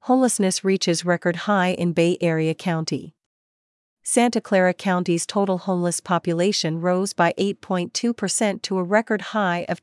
homelessness reaches record high in Bay Area County. Santa Clara County's total homeless population rose by 8.2% to a record high of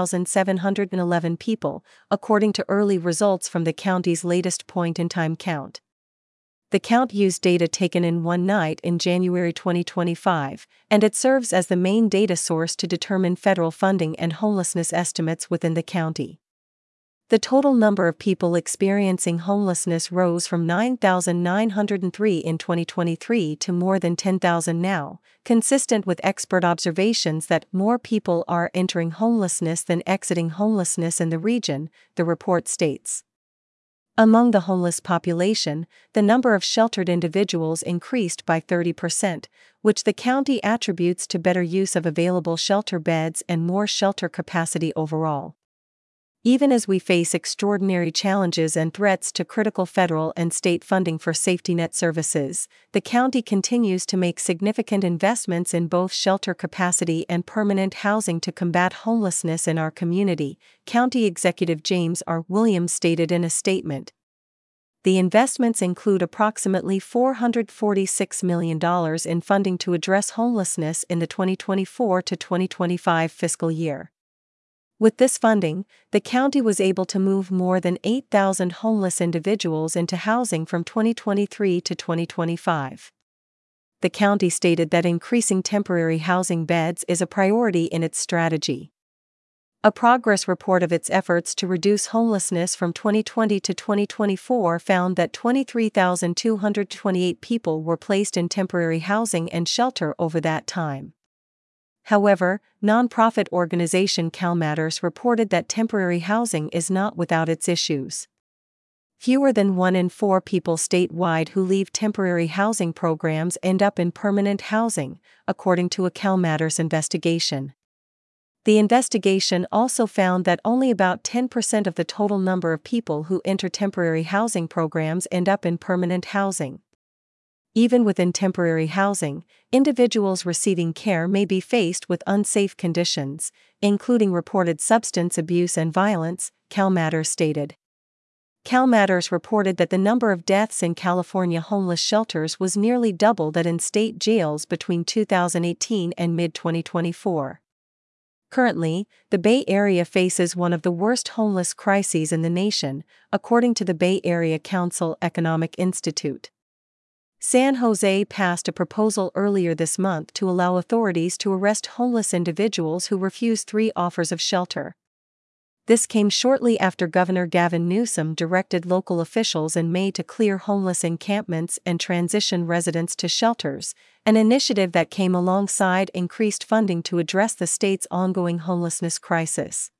10,711 people, according to early results from the county's latest point-in-time count. The count used data taken in one night in January 2025, and it serves as the main data source to determine federal funding and homelessness estimates within the county. The total number of people experiencing homelessness rose from 9,903 in 2023 to more than 10,000 now, consistent with expert observations that more people are entering homelessness than exiting homelessness in the region, the report states. Among the homeless population, the number of sheltered individuals increased by 30%, which the county attributes to better use of available shelter beds and more shelter capacity overall. Even as we face extraordinary challenges and threats to critical federal and state funding for safety net services, the county continues to make significant investments in both shelter capacity and permanent housing to combat homelessness in our community, County Executive James R. Williams stated in a statement. The investments include approximately $446 million in funding to address homelessness in the 2024 to 2025 fiscal year. With this funding, the county was able to move more than 8,000 homeless individuals into housing from 2023 to 2025. The county stated that increasing temporary housing beds is a priority in its strategy. A progress report of its efforts to reduce homelessness from 2020 to 2024 found that 23,228 people were placed in temporary housing and shelter over that time. However, nonprofit organization CalMatters reported that temporary housing is not without its issues. Fewer than 1 in 4 people statewide who leave temporary housing programs end up in permanent housing, according to a CalMatters investigation. The investigation also found that only about 10% of the total number of people who enter temporary housing programs end up in permanent housing. Even within temporary housing, individuals receiving care may be faced with unsafe conditions, including reported substance abuse and violence, CalMatters stated. CalMatters reported that the number of deaths in California homeless shelters was nearly double that in state jails between 2018 and mid-2024. Currently, the Bay Area faces one of the worst homeless crises in the nation, according to the Bay Area Council Economic Institute. San Jose passed a proposal earlier this month to allow authorities to arrest homeless individuals who refuse 3 offers of shelter. This came shortly after Governor Gavin Newsom directed local officials in May to clear homeless encampments and transition residents to shelters, an initiative that came alongside increased funding to address the state's ongoing homelessness crisis.